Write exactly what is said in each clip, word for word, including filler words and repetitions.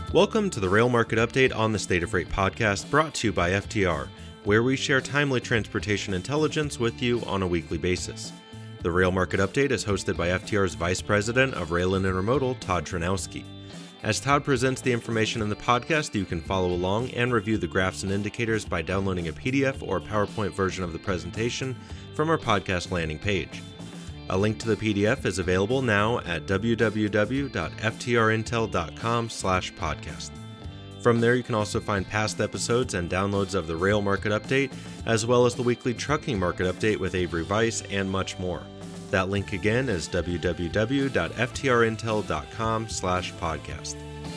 Welcome to the Rail Market Update on the State of Freight podcast, brought to you by F T R, where we share timely transportation intelligence with you on a weekly basis. The Rail Market Update is hosted by F T R's Vice President of Rail and Intermodal, Todd Tranowski. As Todd presents the information in the podcast, you can follow along and review the graphs and indicators by downloading a P D F or PowerPoint version of the presentation from our podcast landing page. A link to the P D F is available now at w w w dot f t r intel dot com slash podcast. From there, you can also find past episodes and downloads of the Rail Market Update, as well as the weekly Trucking Market Update with Avery Weiss and much more. That link again is w w w dot f t r intel dot com slash podcast.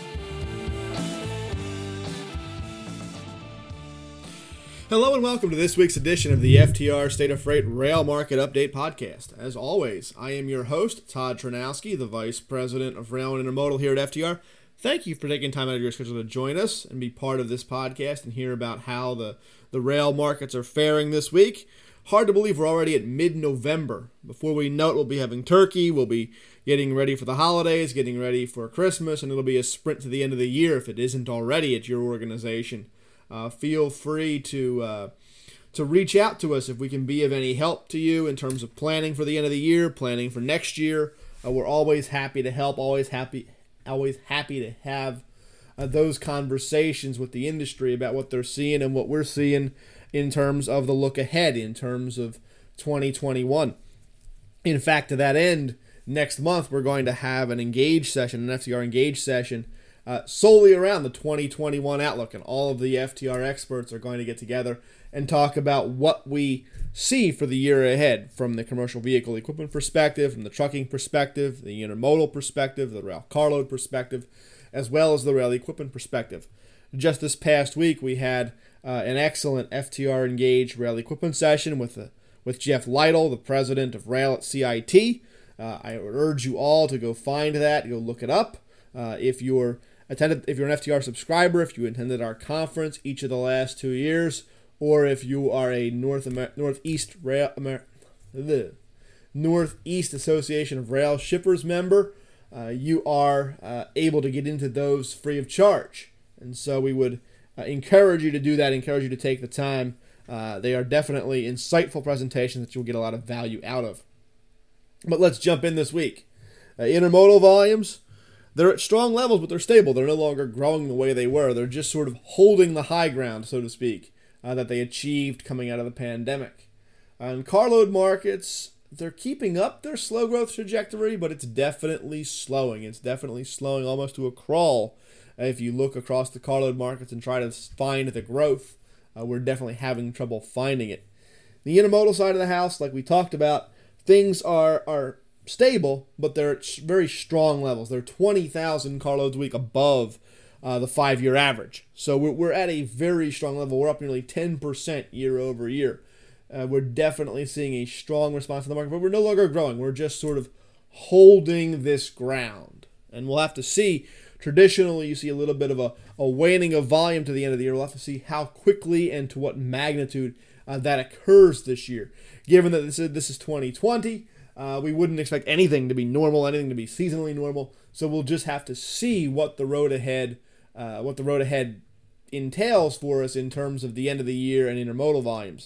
Hello and welcome to this week's edition of the F T R State of Freight Rail Market Update podcast. As always, I am your host, Todd Tranowski, the Vice President of Rail and Intermodal here at F T R. Thank you for taking time out of your schedule to join us and be part of this podcast and hear about how the, the rail markets are faring this week. Hard to believe we're already at mid-November. Before we know it, we'll be having turkey, we'll be getting ready for the holidays, getting ready for Christmas, and it'll be a sprint to the end of the year if it isn't already at your organization. Uh, feel free to uh, to reach out to us if we can be of any help to you in terms of planning for the end of the year, planning for next year. Uh, we're always happy to help, always happy, always happy to have uh, those conversations with the industry about what they're seeing and what we're seeing in terms of the look ahead, in terms of twenty twenty-one. In fact, to that end, next month we're going to have an Engage session, an F T R Engage session, Uh, solely around the twenty twenty-one outlook, and all of the F T R experts are going to get together and talk about what we see for the year ahead from the commercial vehicle equipment perspective, from the trucking perspective, the intermodal perspective, the rail carload perspective, as well as the rail equipment perspective. Just this past week, we had uh, an excellent F T R Engage rail equipment session with uh, with Jeff Lytle, the president of Rail at C I T. Uh, I would urge you all to go find that, go look it up. Uh, if you're attended, if you're an F T R subscriber, if you attended our conference each of the last two years, or if you are a North Amer- Northeast Rail Amer- the Northeast Association of Rail Shippers member, uh, you are uh, able to get into those free of charge. And so we would uh, encourage you to do that. Encourage you to take the time. Uh, they are definitely insightful presentations that you'll get a lot of value out of. But let's jump in this week. Uh, intermodal volumes. They're at strong levels, but they're stable. They're no longer growing the way they were. They're just sort of holding the high ground, so to speak, uh, that they achieved coming out of the pandemic. Uh, in carload markets, they're keeping up their slow growth trajectory, but it's definitely slowing. It's definitely slowing almost to a crawl. Uh, if you look across the carload markets and try to find the growth, uh, we're definitely having trouble finding it. The intermodal side of the house, like we talked about, things are are stable, but they're at very strong levels. They're twenty thousand carloads a week above uh, the five-year average. So we're, we're at a very strong level. We're up nearly ten percent year over year. Uh, we're definitely seeing a strong response in the market, but we're no longer growing. We're just sort of holding this ground. And we'll have to see. Traditionally, you see a little bit of a, a waning of volume to the end of the year. We'll have to see how quickly and to what magnitude uh, that occurs this year. Given that this is, this is twenty twenty, Uh, we wouldn't expect anything to be normal, anything to be seasonally normal. So we'll just have to see what the road ahead, uh, what the road ahead entails for us in terms of the end of the year and intermodal volumes.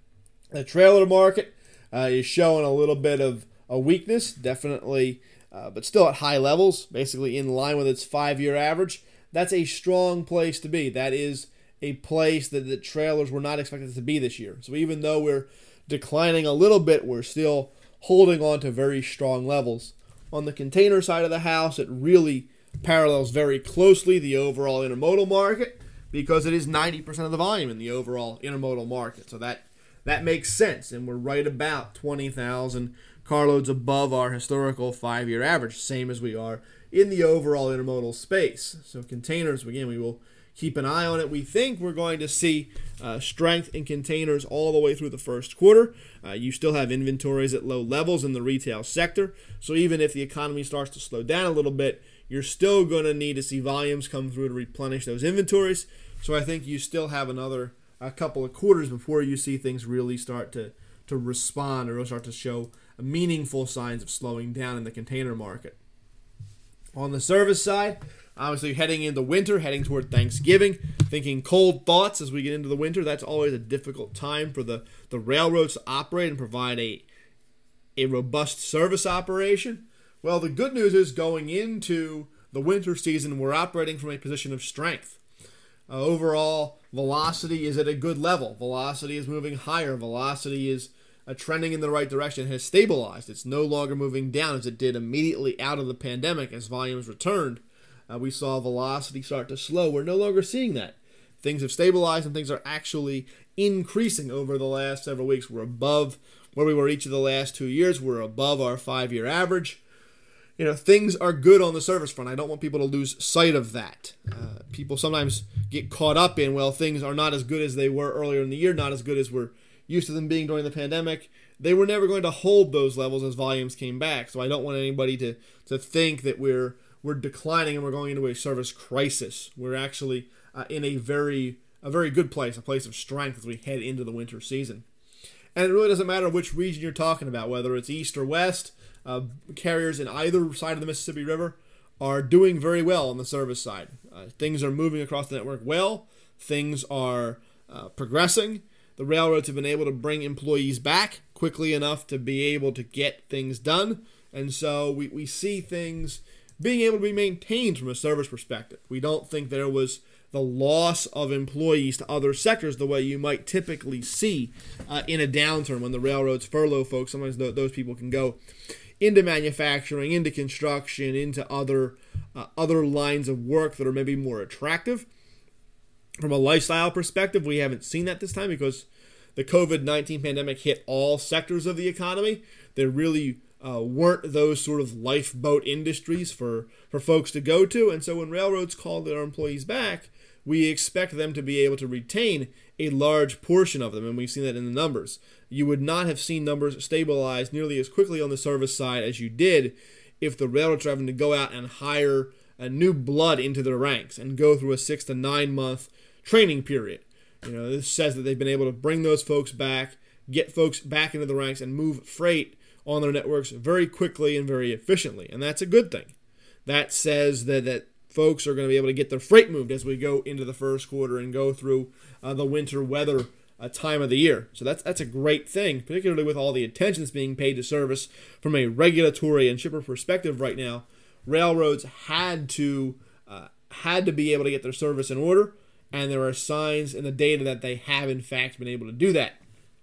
The trailer market uh, is showing a little bit of a weakness, definitely, uh, but still at high levels, basically in line with its five-year average. That's a strong place to be. That is a place that the trailers were not expected to be this year. So even though we're declining a little bit, we're still holding on to very strong levels. On the container side of the house, it really parallels very closely the overall intermodal market because it is ninety percent of the volume in the overall intermodal market. So that, that makes sense, and we're right about twenty thousand carloads above our historical five-year average, same as we are in the overall intermodal space. So containers, again, we will keep an eye on it. We think we're going to see uh, strength in containers all the way through the first quarter. Uh, you still have inventories at low levels in the retail sector. So even if the economy starts to slow down a little bit, you're still going to need to see volumes come through to replenish those inventories. So I think you still have another a couple of quarters before you see things really start to, to respond or start to show meaningful signs of slowing down in the container market. On the service side, Obviously, heading into winter, heading toward Thanksgiving, thinking cold thoughts as we get into the winter. That's always a difficult time for the, the railroads to operate and provide a, a robust service operation. Well, the good news is going into the winter season, we're operating from a position of strength. Uh, overall, velocity is at a good level. Velocity is moving higher. Velocity is uh, trending in the right direction. It has stabilized. It's no longer moving down as it did immediately out of the pandemic as volumes returned. Uh, we saw velocity start to slow. We're no longer seeing that. Things have stabilized and things are actually increasing over the last several weeks. We're above where we were each of the last two years. We're above our five-year average. You know, things are good on the service front. I don't want people to lose sight of that. Uh, people sometimes get caught up in, well, things are not as good as they were earlier in the year, not as good as we're used to them being during the pandemic. They were never going to hold those levels as volumes came back. So I don't want anybody to, to think that we're we're declining and we're going into a service crisis. We're actually uh, in a very a very good place, a place of strength as we head into the winter season. And it really doesn't matter which region you're talking about, whether it's east or west. Uh, carriers in either side of the Mississippi River are doing very well on the service side. Uh, things are moving across the network well. Things are uh, progressing. The railroads have been able to bring employees back quickly enough to be able to get things done. And so we, we see things being able to be maintained from a service perspective. We don't think there was the loss of employees to other sectors the way you might typically see uh, in a downturn when the railroads furlough folks. Sometimes th- those people can go into manufacturing, into construction, into other uh, other lines of work that are maybe more attractive. From a lifestyle perspective, we haven't seen that this time because the covid nineteen pandemic hit all sectors of the economy. There really uh, weren't those sort of lifeboat industries for, for folks to go to. And so when railroads call their employees back, we expect them to be able to retain a large portion of them, and we've seen that in the numbers. You would not have seen numbers stabilize nearly as quickly on the service side as you did if the railroads are having to go out and hire a new blood into their ranks and go through a six to nine month training period. You know, this says that they've been able to bring those folks back, get folks back into the ranks, and move freight on their networks very quickly and very efficiently, and that's a good thing. That says that that folks are going to be able to get their freight moved as we go into the first quarter and go through uh, the winter weather uh, time of the year. So that's that's a great thing, particularly with all the attention that's being paid to service from a regulatory and shipper perspective right now. Railroads had to uh, had to be able to get their service in order, and there are signs in the data that they have in fact been able to do that.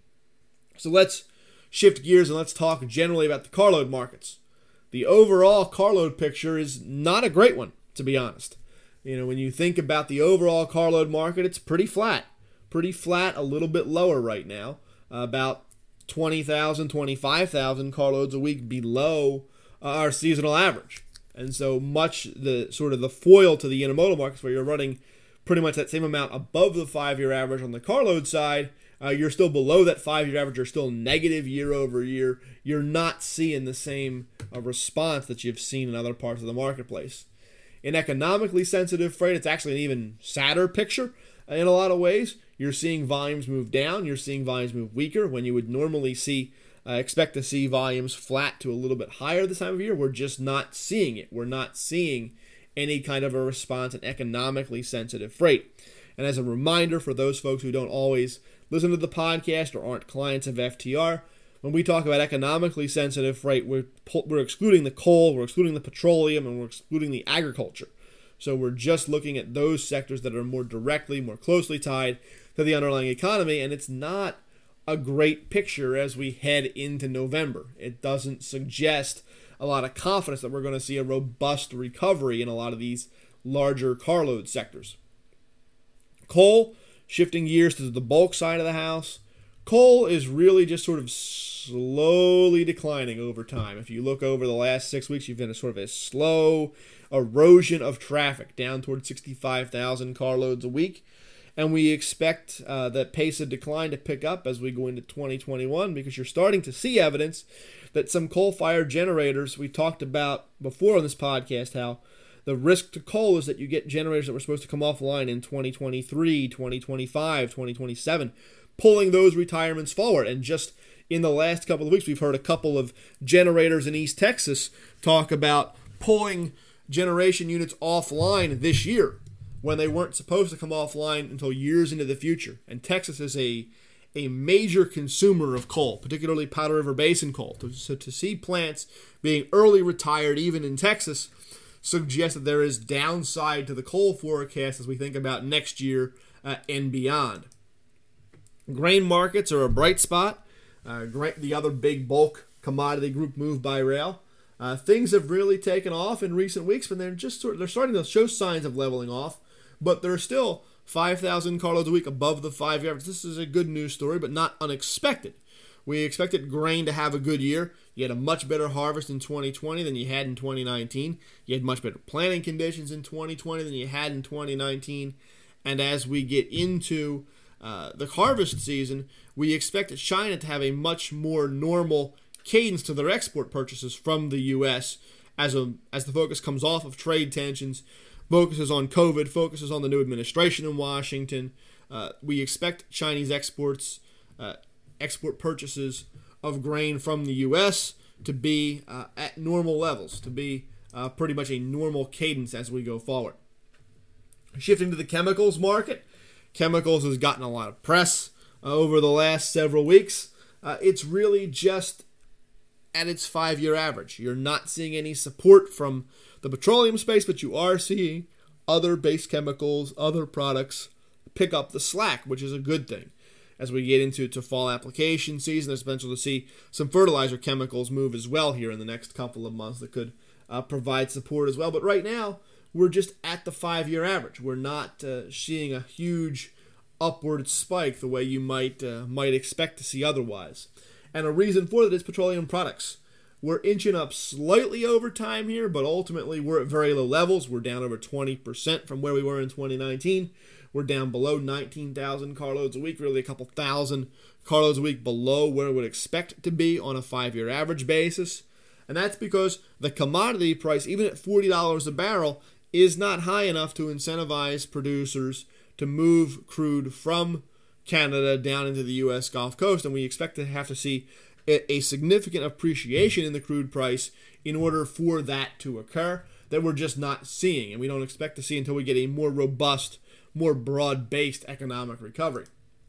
So let's shift gears and let's talk generally about the carload markets. The overall carload picture is not a great one, to be honest. You know, when you think about the overall carload market, it's pretty flat. Pretty flat, a little bit lower right now. Uh, about twenty thousand, twenty-five thousand carloads a week below uh, our seasonal average. And so much the sort of the foil to the intermodal markets where you're running pretty much that same amount above the five-year average on the carload side, uh, you're still below that five-year average. You're still negative year over year. You're not seeing the same uh, response that you've seen in other parts of the marketplace. In economically sensitive freight, it's actually an even sadder picture in a lot of ways. You're seeing volumes move down. You're seeing volumes move weaker when you would normally see, uh, expect to see volumes flat to a little bit higher this time of year. We're just not seeing it. We're not seeing any kind of a response in economically sensitive freight. And as a reminder for those folks who don't always listen to the podcast or aren't clients of F T R, when we talk about economically sensitive freight, we're, we're excluding the coal, we're excluding the petroleum, and we're excluding the agriculture. So we're just looking at those sectors that are more directly, more closely tied to the underlying economy, and it's not a great picture as we head into November. It doesn't suggest a lot of confidence that we're going to see a robust recovery in a lot of these larger carload sectors. Coal, shifting gears to the bulk side of the house, coal is really just sort of slowly declining over time. If you look over the last six weeks, you've been a sort of a slow erosion of traffic down toward sixty-five thousand carloads a week. And we expect uh, that pace of decline to pick up as we go into twenty twenty-one because you're starting to see evidence that some coal-fired generators, we talked about before on this podcast, how the risk to coal is that you get generators that were supposed to come offline in twenty twenty-three, twenty twenty-five, twenty twenty-seven, pulling those retirements forward. And just in the last couple of weeks, we've heard a couple of generators in East Texas talk about pulling generation units offline this year when they weren't supposed to come offline until years into the future. And Texas is a a major consumer of coal, particularly Powder River Basin coal. So to see plants being early retired, even in Texas, suggests that there is downside to the coal forecast as we think about next year uh, and beyond. Grain markets are a bright spot. Uh, the other big bulk commodity group moved by rail. Uh, things have really taken off in recent weeks, but they're just sort of, they're starting to show signs of leveling off. But they're still five thousand carloads a week above the five-year average. This is a good news story, but not unexpected. We expected grain to have a good year. You had a much better harvest in twenty twenty than you had in twenty nineteen. You had much better planting conditions in twenty twenty than you had in twenty nineteen. And as we get into uh, the harvest season, we expect China to have a much more normal cadence to their export purchases from the U S as a as the focus comes off of trade tensions, focuses on COVID, focuses on the new administration in Washington. Uh, we expect Chinese exports, uh, export purchases of grain from the U S to be uh, at normal levels, to be uh, pretty much a normal cadence as we go forward. Shifting to the chemicals market, chemicals has gotten a lot of press uh, over the last several weeks. Uh, it's really just at its five-year average. You're not seeing any support from the petroleum space, but you are seeing other base chemicals, other products pick up the slack, which is a good thing. As we get into to fall application season, there's potential to see some fertilizer chemicals move as well here in the next couple of months that could uh, provide support as well. But right now, we're just at the five-year average. We're not uh, seeing a huge upward spike the way you might uh, might expect to see otherwise. And a reason for that is petroleum products. We're inching up slightly over time here, but ultimately we're at very low levels. We're down over twenty percent from where we were in twenty nineteen. We're down below nineteen thousand carloads a week, really a couple thousand carloads a week below where we would expect to be on a five-year average basis. And that's because the commodity price, even at forty dollars a barrel, is not high enough to incentivize producers to move crude from Canada down into the U S Gulf Coast, and we expect to have to see a significant appreciation in the crude price in order for that to occur that we're just not seeing, and we don't expect to see until we get a more robust, more broad-based economic recovery.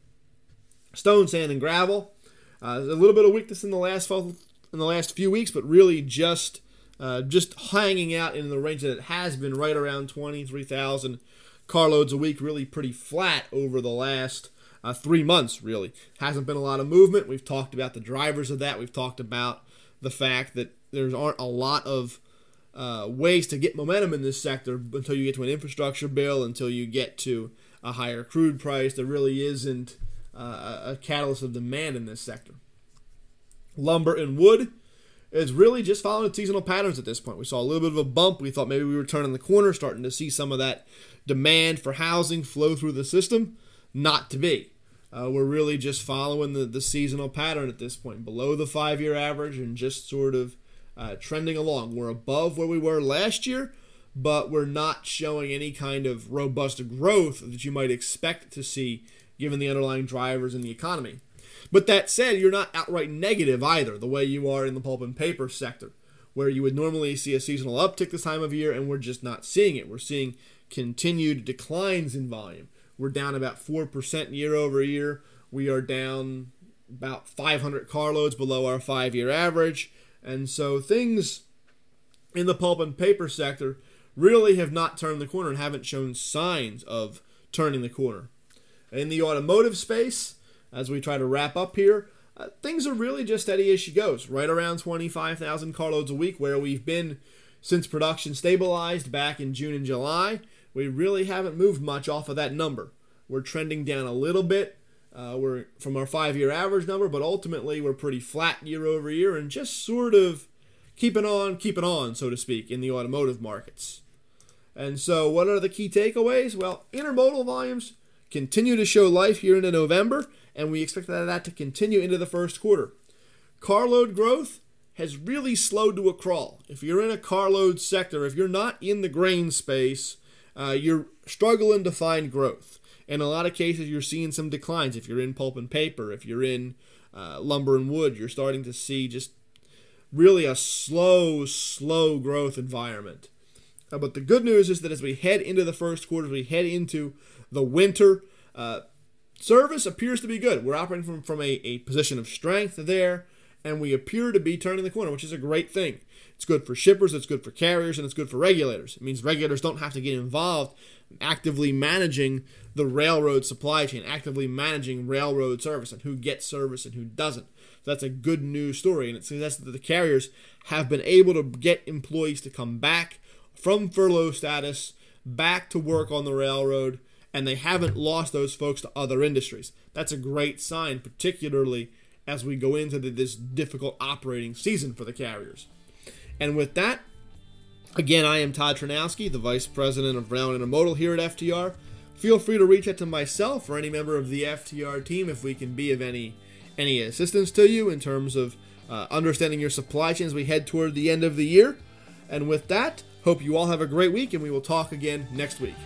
Stone, sand, and gravel. Uh, a little bit of weakness in the last in the last few weeks, but really just uh, just hanging out in the range that it has been, right around twenty-three thousand carloads a week, really pretty flat over the last Uh, three months, really. Hasn't been a lot of movement. We've talked about the drivers of that. We've talked about the fact that there aren't a lot of uh, ways to get momentum in this sector until you get to an infrastructure bill, until you get to a higher crude price. There really isn't uh, a catalyst of demand in this sector. Lumber and wood is really just following seasonal patterns at this point. We saw a little bit of a bump. We thought maybe we were turning the corner, starting to see some of that demand for housing flow through the system. Not to be. Uh, we're really just following the, the seasonal pattern at this point, below the five-year average and just sort of uh, trending along. We're above where we were last year, but we're not showing any kind of robust growth that you might expect to see given the underlying drivers in the economy. But that said, you're not outright negative either, the way you are in the pulp and paper sector, where you would normally see a seasonal uptick this time of year, and we're just not seeing it. We're seeing continued declines in volume. We're down about four percent year over year. We are down about five hundred carloads below our five-year average. And so things in the pulp and paper sector really have not turned the corner and haven't shown signs of turning the corner. In the automotive space, as we try to wrap up here, uh, things are really just steady as she goes, right around twenty-five thousand carloads a week, where we've been since production stabilized back in June and July. We really haven't moved much off of that number. We're trending down a little bit uh, we're from our five-year average number, but ultimately we're pretty flat year over year and just sort of keeping on, keeping on, so to speak, in the automotive markets. And so what are the key takeaways? Well, intermodal volumes continue to show life here into November, and we expect that to continue into the first quarter. Carload growth has really slowed to a crawl. If you're in a carload sector, if you're not in the grain space, Uh, you're struggling to find growth. In a lot of cases, you're seeing some declines. If you're in pulp and paper, if you're in uh, lumber and wood, you're starting to see just really a slow, slow growth environment. Uh, but the good news is that as we head into the first quarter, as we head into the winter, uh, service appears to be good. We're operating from, from a, a position of strength there, and we appear to be turning the corner, which is a great thing. It's good for shippers, it's good for carriers, and it's good for regulators. It means regulators don't have to get involved in actively managing the railroad supply chain, actively managing railroad service, and who gets service and who doesn't. So that's a good news story, and it suggests that the carriers have been able to get employees to come back from furlough status, back to work on the railroad, and they haven't lost those folks to other industries. That's a great sign, particularly as we go into this difficult operating season for the carriers. And with that, again, I am Todd Tranowski, the Vice President of Rail and Intermodal here at F T R. Feel free to reach out to myself or any member of the F T R team if we can be of any any assistance to you in terms of uh, understanding your supply chain as we head toward the end of the year. And with that, hope you all have a great week, and we will talk again next week.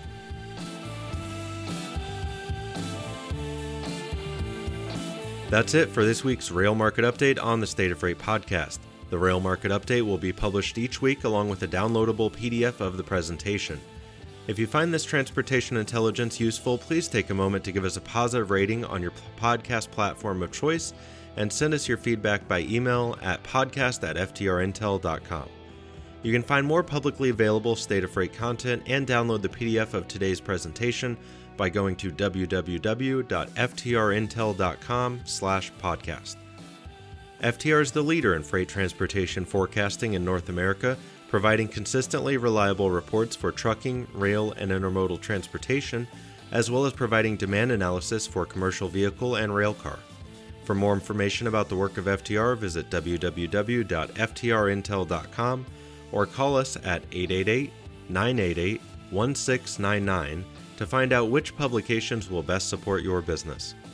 That's it for this week's Rail Market Update on the State of Freight podcast. The Rail Market Update will be published each week along with a downloadable P D F of the presentation. If you find this transportation intelligence useful, please take a moment to give us a positive rating on your podcast platform of choice and send us your feedback by email at podcast at f t r intel dot com. You can find more publicly available State of Freight content and download the P D F of today's presentation by going to w w w dot f t r intel dot com slash podcast. F T R is the leader in freight transportation forecasting in North America, providing consistently reliable reports for trucking, rail, and intermodal transportation, as well as providing demand analysis for commercial vehicle and rail car. For more information about the work of F T R, visit w w w dot f t r intel dot com or call us at eight eight eight, nine eight eight, one six nine nine to find out which publications will best support your business.